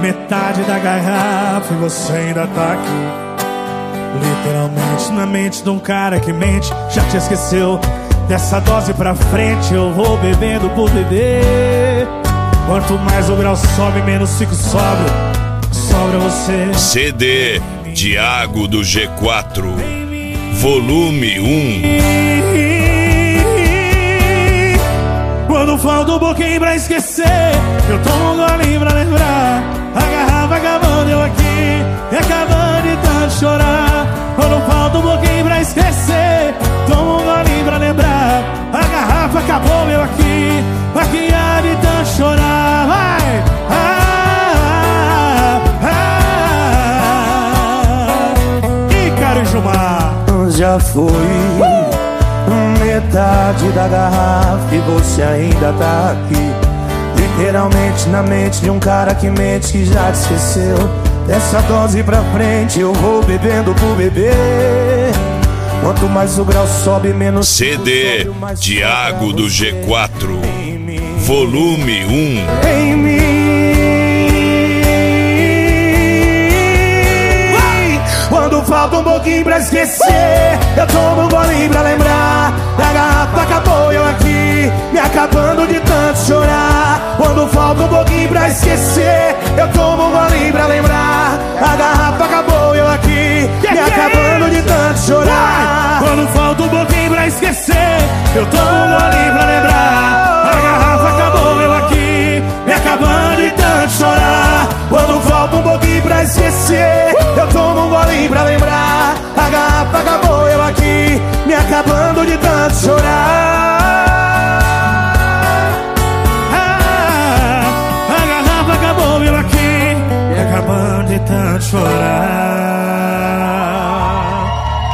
metade da garrafa e você ainda tá aqui. Literalmente na mente de um cara que mente. Já te esqueceu? Dessa dose pra frente eu vou bebendo por beber. Quanto mais o grau sobe, menos fico sóbrio. Sobra você. CD Thiago do G4 Volume 1. Quando falta um pouquinho pra esquecer, eu tomo um golinho pra lembrar. A garrafa acabando, eu aqui, e acabando de tanto chorar. Quando falta um pouquinho pra esquecer, tomo um golinho pra lembrar. A garrafa acabou, eu aqui, maquiado de tanto chorar. Vai! Ícaro e Gilmar. Já foi metade da garrafa e você ainda tá aqui. Literalmente na mente de um cara que mente, que já te esqueceu. Dessa dose pra frente eu vou bebendo por beber. Quanto mais o grau sobe, menos CD Thiago do G4 Volume 1. em mim. Quando falta um pouquinho pra esquecer, eu tomo um golinho pra lembrar. A garrafa acabou, eu aqui, me acabando de tanto chorar. Quando falta um pouquinho pra esquecer, eu tomo um golinho pra lembrar. A garrafa acabou, eu aqui, me acabando de tanto chorar. Quando falta um pouquinho pra esquecer, eu tomo um golinho pra lembrar. A garrafa acabou, eu aqui, me acabando de tanto chorar. Quando falta um pouquinho pra esquecer, eu tomo um golinho pra lembrar. A garrafa acabou, eu aqui, me acabando de tanto chorar. A garrafa acabou, eu aqui, me acabando de tanto chorar.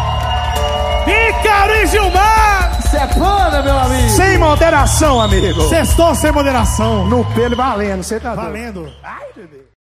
Ícaro e Gilmar! Cê é foda, meu amigo. Sem moderação, amigo. Sextou sem moderação. No pelo valendo, cê tá doido. Valendo. Ai, bebê.